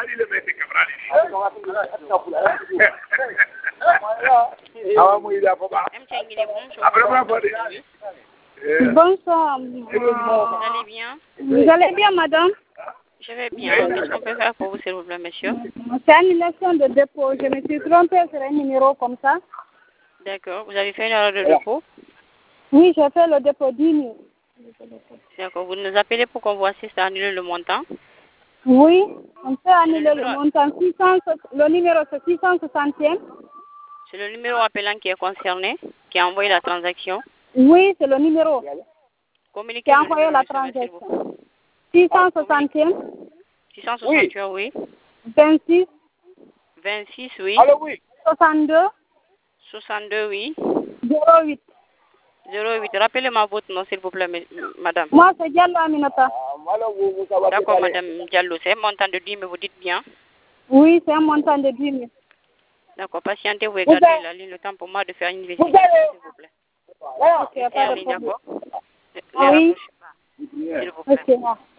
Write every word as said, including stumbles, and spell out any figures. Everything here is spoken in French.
Ali le mec Cabrali. Ah moi il a pas. Après moi faut dire. Bonsoir. Vous allez bien? Vous allez bien, madame? Je vais bien. Qu'est-ce qu'on peut faire pour vous, s'il vous plaît, monsieur? C'est annulation de dépôt. Je me suis trompée sur un numéro comme ça. D'accord. Vous avez fait une erreur de dépôt? Oui, j'ai fait le dépôt dix mille. D'accord. Vous nous appelez pour qu'on vous assiste à annuler le montant? Oui, on peut annuler Le le numéro- montant. six cents, le numéro c'est six cent soixante. C'est le numéro appelant qui est concerné, qui a envoyé la transaction. Oui, c'est le numéro Communiquez qui a le envoyé numéro, la monsieur, s'il vous plaît. transaction. six cent soixante, six cent soixante-huit, oui. vingt-six, vingt-six, oui. Allô oui. soixante-deux, soixante-deux, oui. zéro huit. zéro huit. Rappelez-moi votre nom, s'il vous plaît, m- madame. Moi, c'est Diallo Aminata. D'accord, madame Diallo. C'est un montant de dix, mais vous dites bien. Oui, c'est un montant de dix mille. D'accord, patientez, vous Vous regardez avez- la ligne, le temps pour moi de faire une visite, Vous avez- s'il vous plaît. Ok, Restez pas en de ligne, problème. d'accord? Ne Oui. rapprochez pas, s'il vous plaît. Ok.